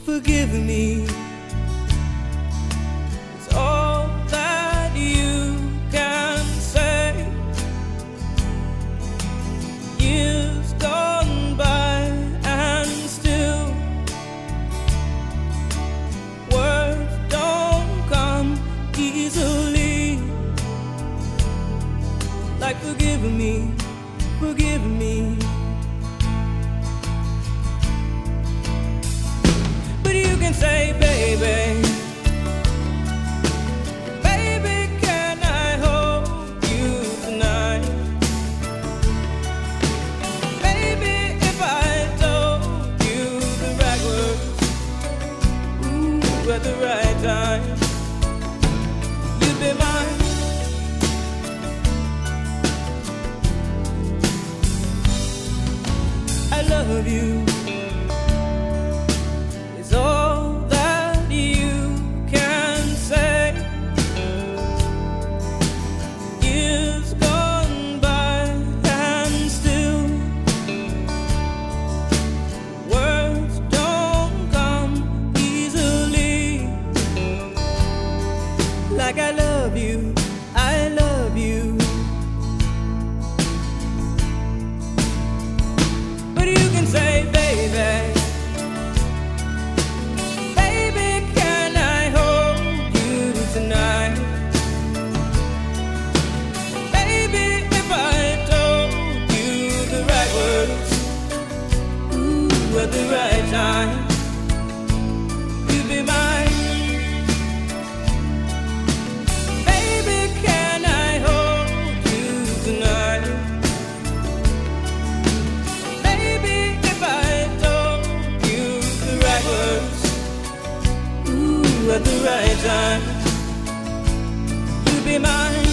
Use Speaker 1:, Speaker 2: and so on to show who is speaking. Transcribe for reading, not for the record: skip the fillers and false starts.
Speaker 1: forgive me. It's all that you can say. Years gone by and still words don't come easily. Like forgive me, forgive me. But you can say, baby, baby, can I hold you tonight? Baby, if I told you the right words, ooh, at the right time, you'd be mine. I love you. It's all that you can say. Years gone by and still words don't come easily. Like I love you, I love you. You can say, baby, baby, can I hold you tonight? Baby, if I told you the right words, ooh, at the right time, you'd be mine. Baby, can I hold you tonight? At the right time, you'll be mine.